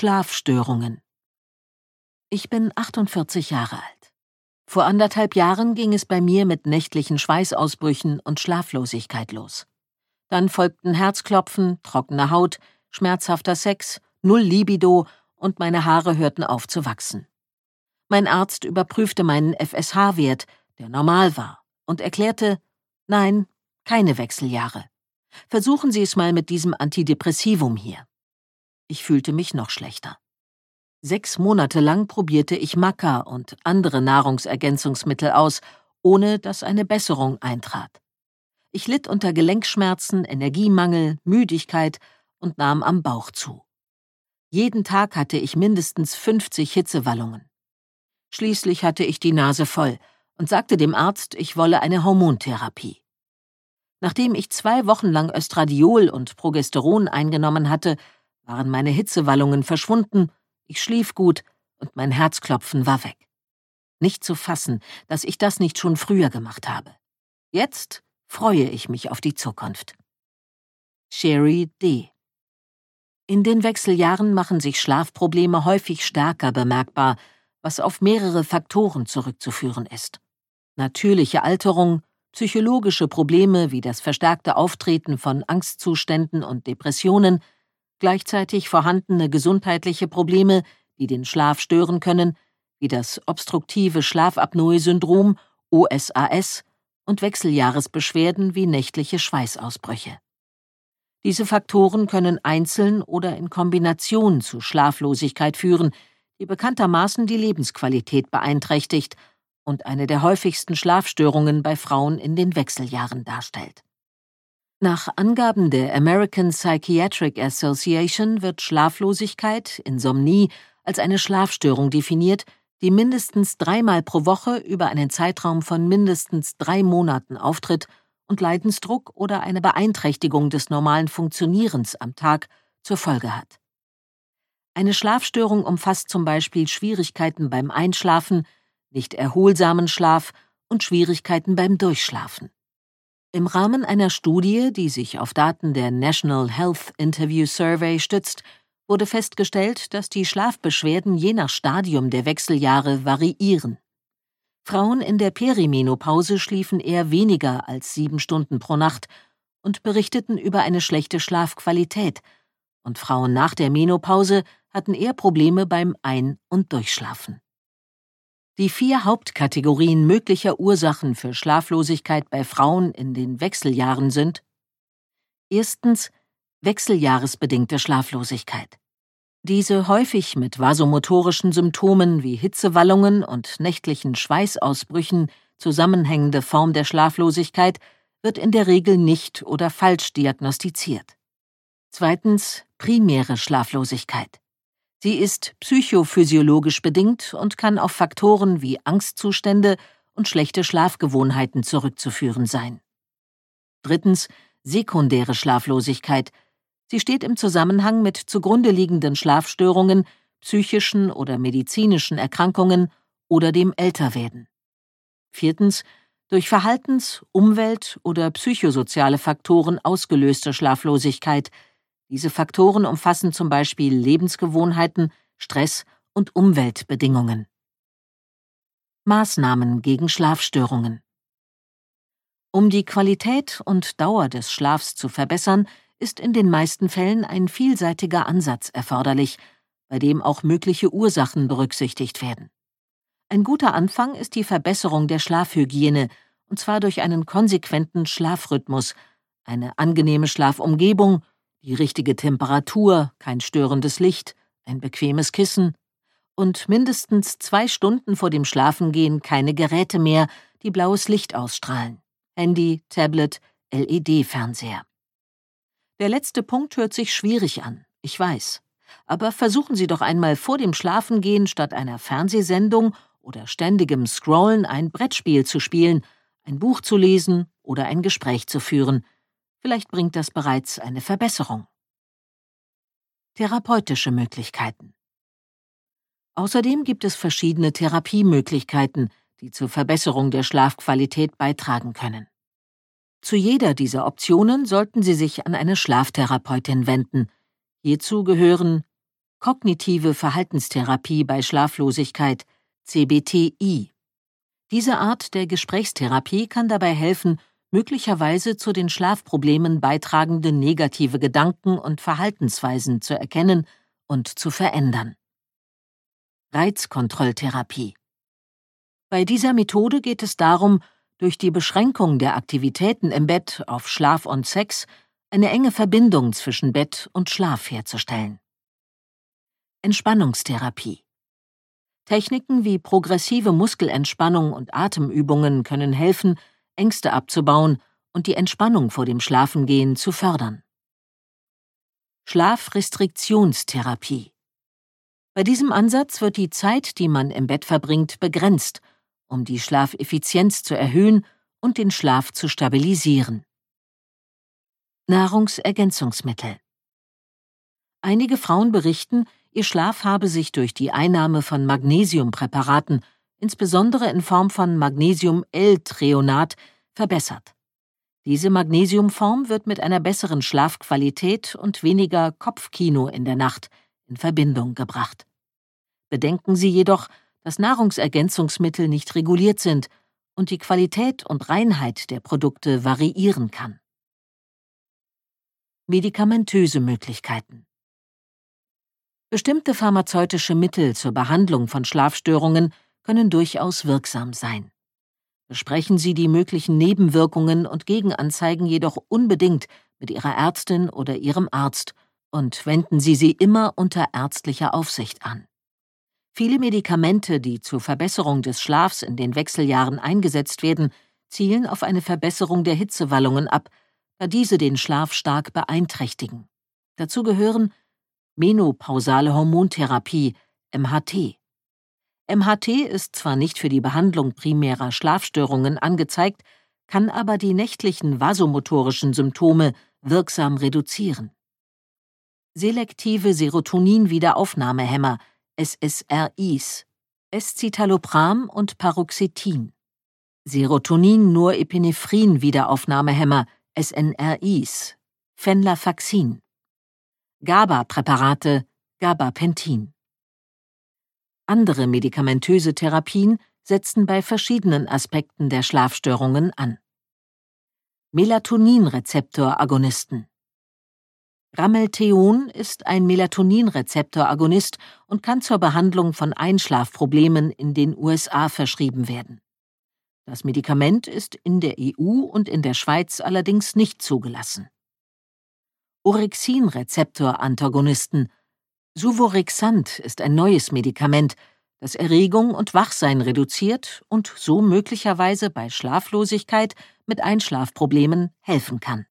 Schlafstörungen. Ich bin 48 Jahre alt. Vor 1,5 Jahren ging es bei mir mit nächtlichen Schweißausbrüchen und Schlaflosigkeit los. Dann folgten Herzklopfen, trockene Haut, schmerzhafter Sex, null Libido und meine Haare hörten auf zu wachsen. Mein Arzt überprüfte meinen FSH-Wert, der normal war, und erklärte: Nein, keine Wechseljahre. Versuchen Sie es mal mit diesem Antidepressivum hier. Ich fühlte mich noch schlechter. 6 Monate lang probierte ich Maca und andere Nahrungsergänzungsmittel aus, ohne dass eine Besserung eintrat. Ich litt unter Gelenkschmerzen, Energiemangel, Müdigkeit und nahm am Bauch zu. Jeden Tag hatte ich mindestens 50 Hitzewallungen. Schließlich hatte ich die Nase voll und sagte dem Arzt, ich wolle eine Hormontherapie. Nachdem ich 2 Wochen lang Östradiol und Progesteron eingenommen hatte, waren meine Hitzewallungen verschwunden, ich schlief gut und mein Herzklopfen war weg. Nicht zu fassen, dass ich das nicht schon früher gemacht habe. Jetzt freue ich mich auf die Zukunft. Sherry D. In den Wechseljahren machen sich Schlafprobleme häufig stärker bemerkbar, was auf mehrere Faktoren zurückzuführen ist. Natürliche Alterung, psychologische Probleme wie das verstärkte Auftreten von Angstzuständen und Depressionen, gleichzeitig vorhandene gesundheitliche Probleme, die den Schlaf stören können, wie das obstruktive Schlafapnoe-Syndrom, OSAS, und Wechseljahresbeschwerden wie nächtliche Schweißausbrüche. Diese Faktoren können einzeln oder in Kombination zu Schlaflosigkeit führen, die bekanntermaßen die Lebensqualität beeinträchtigt und eine der häufigsten Schlafstörungen bei Frauen in den Wechseljahren darstellt. Nach Angaben der American Psychiatric Association wird Schlaflosigkeit, Insomnie, als eine Schlafstörung definiert, die mindestens 3-mal pro Woche über einen Zeitraum von mindestens 3 Monaten auftritt und Leidensdruck oder eine Beeinträchtigung des normalen Funktionierens am Tag zur Folge hat. Eine Schlafstörung umfasst zum Beispiel Schwierigkeiten beim Einschlafen, nicht erholsamen Schlaf und Schwierigkeiten beim Durchschlafen. Im Rahmen einer Studie, die sich auf Daten der National Health Interview Survey stützt, wurde festgestellt, dass die Schlafbeschwerden je nach Stadium der Wechseljahre variieren. Frauen in der Perimenopause schliefen eher weniger als 7 Stunden pro Nacht und berichteten über eine schlechte Schlafqualität, und Frauen nach der Menopause hatten eher Probleme beim Ein- und Durchschlafen. Die 4 Hauptkategorien möglicher Ursachen für Schlaflosigkeit bei Frauen in den Wechseljahren sind: Erstens, wechseljahresbedingte Schlaflosigkeit. Diese häufig mit vasomotorischen Symptomen wie Hitzewallungen und nächtlichen Schweißausbrüchen zusammenhängende Form der Schlaflosigkeit wird in der Regel nicht oder falsch diagnostiziert. Zweitens, primäre Schlaflosigkeit. Sie ist psychophysiologisch bedingt und kann auf Faktoren wie Angstzustände und schlechte Schlafgewohnheiten zurückzuführen sein. Drittens, sekundäre Schlaflosigkeit. Sie steht im Zusammenhang mit zugrunde liegenden Schlafstörungen, psychischen oder medizinischen Erkrankungen oder dem Älterwerden. Viertens, durch Verhaltens-, Umwelt- oder psychosoziale Faktoren ausgelöste Schlaflosigkeit. Diese Faktoren umfassen zum Beispiel Lebensgewohnheiten, Stress und Umweltbedingungen. Maßnahmen gegen Schlafstörungen. Um die Qualität und Dauer des Schlafs zu verbessern, ist in den meisten Fällen ein vielseitiger Ansatz erforderlich, bei dem auch mögliche Ursachen berücksichtigt werden. Ein guter Anfang ist die Verbesserung der Schlafhygiene, und zwar durch einen konsequenten Schlafrhythmus, eine angenehme Schlafumgebung, die richtige Temperatur, kein störendes Licht, ein bequemes Kissen und mindestens 2 Stunden vor dem Schlafengehen keine Geräte mehr, die blaues Licht ausstrahlen: Handy, Tablet, LED-Fernseher. Der letzte Punkt hört sich schwierig an, ich weiß. Aber versuchen Sie doch einmal vor dem Schlafengehen statt einer Fernsehsendung oder ständigem Scrollen ein Brettspiel zu spielen, ein Buch zu lesen oder ein Gespräch zu führen. Vielleicht bringt das bereits eine Verbesserung. Therapeutische Möglichkeiten. Außerdem gibt es verschiedene Therapiemöglichkeiten, die zur Verbesserung der Schlafqualität beitragen können. Zu jeder dieser Optionen sollten Sie sich an eine Schlaftherapeutin wenden. Hierzu gehören Kognitive Verhaltenstherapie bei Schlaflosigkeit, CBTI. Diese Art der Gesprächstherapie kann dabei helfen, möglicherweise zu den Schlafproblemen beitragende negative Gedanken und Verhaltensweisen zu erkennen und zu verändern. Reizkontrolltherapie. Bei dieser Methode geht es darum, durch die Beschränkung der Aktivitäten im Bett auf Schlaf und Sex eine enge Verbindung zwischen Bett und Schlaf herzustellen. Entspannungstherapie. Techniken wie progressive Muskelentspannung und Atemübungen können helfen, Ängste abzubauen und die Entspannung vor dem Schlafengehen zu fördern. Schlafrestriktionstherapie. Bei diesem Ansatz wird die Zeit, die man im Bett verbringt, begrenzt, um die Schlafeffizienz zu erhöhen und den Schlaf zu stabilisieren. Nahrungsergänzungsmittel. Einige Frauen berichten, ihr Schlaf habe sich durch die Einnahme von Magnesiumpräparaten, insbesondere in Form von Magnesium-L-Threonat, verbessert. Diese Magnesiumform wird mit einer besseren Schlafqualität und weniger Kopfkino in der Nacht in Verbindung gebracht. Bedenken Sie jedoch, dass Nahrungsergänzungsmittel nicht reguliert sind und die Qualität und Reinheit der Produkte variieren kann. Medikamentöse Möglichkeiten. Bestimmte pharmazeutische Mittel zur Behandlung von Schlafstörungen können durchaus wirksam sein. Besprechen Sie die möglichen Nebenwirkungen und Gegenanzeigen jedoch unbedingt mit Ihrer Ärztin oder Ihrem Arzt und wenden Sie sie immer unter ärztlicher Aufsicht an. Viele Medikamente, die zur Verbesserung des Schlafs in den Wechseljahren eingesetzt werden, zielen auf eine Verbesserung der Hitzewallungen ab, da diese den Schlaf stark beeinträchtigen. Dazu gehören menopausale Hormontherapie, MHT. MHT ist zwar nicht für die Behandlung primärer Schlafstörungen angezeigt, kann aber die nächtlichen vasomotorischen Symptome wirksam reduzieren. Selektive Serotonin-Wiederaufnahmehämmer, SSRIs, Escitalopram und Paroxetin. Serotonin-Norepinephren-Wiederaufnahmehämmer, SNRIs, Venlafaxin. GABA-Präparate, Gabapentin. Andere medikamentöse Therapien setzen bei verschiedenen Aspekten der Schlafstörungen an. Melatoninrezeptoragonisten. Ramelteon ist ein Melatoninrezeptoragonist und kann zur Behandlung von Einschlafproblemen in den USA verschrieben werden. Das Medikament ist in der EU und in der Schweiz allerdings nicht zugelassen. Orexin-Rezeptor-Antagonisten. Suvorexant ist ein neues Medikament, das Erregung und Wachsein reduziert und so möglicherweise bei Schlaflosigkeit mit Einschlafproblemen helfen kann.